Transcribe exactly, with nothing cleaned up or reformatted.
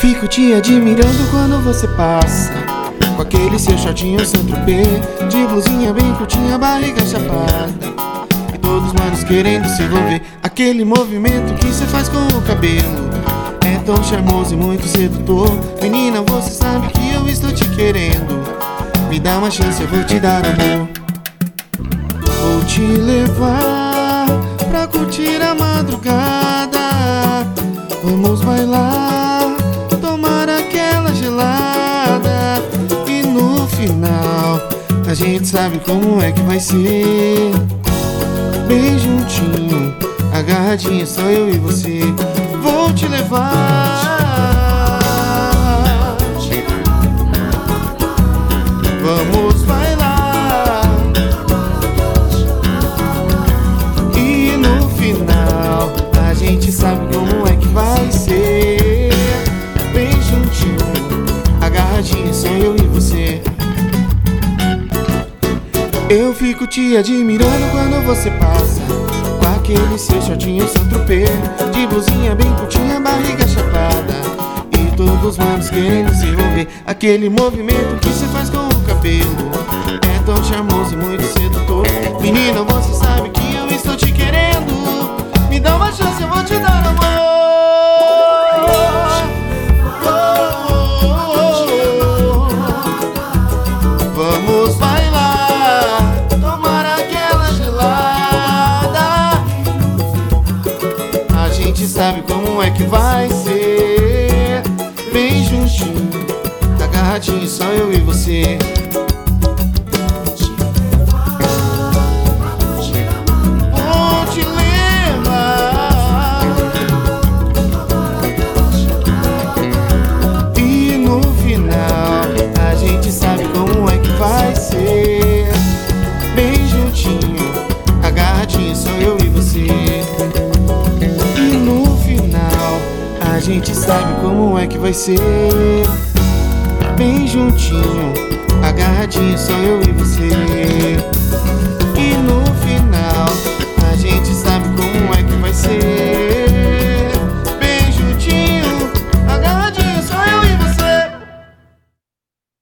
fico te admirando quando você passa, com aquele seu shortinho Saint-Tropez, de blusinha bem curtinha, barriga chapada, e todos os manos querendo se envolver. Aquele movimento que você faz com o cabelo é tão charmoso e muito sedutor. Menina, você sabe que eu estou te querendo. Me dá uma chance, eu vou te dar amor. Vou te levar pra curtir a madrugada. Vamos bailar, tomar aquela gelada, e no final a gente sabe como é que vai ser. Bem juntinho, agarradinho, só eu e você. Vou te levar. Vamos bailar, e no final a gente sabe como é que vai ser. Bem juntinho, agarradinho, só eu e você. Eu fico te admirando quando você passa, com aquele seu shortinho Saint-Tropez, de blusinha bem curtinha, barriga chapada, e todos os manos querendo se envolver. Aquele movimento que você faz com o cabelo é tão charmoso e muito sedutor. Menina, você sabe que eu estou te querendo. Me dá uma chance, eu vou te dar amor. Vamos bailar, tomar aquela gelada. A gente sabe como é que vai ser. Bem juntinho, agarradinho, só eu e você. Vou te levar, e no final a gente sabe como é que vai ser. Bem juntinho, agarradinho, só eu e você. E no final a gente sabe como é que vai ser. Bem juntinho, agarradinho, só eu e você.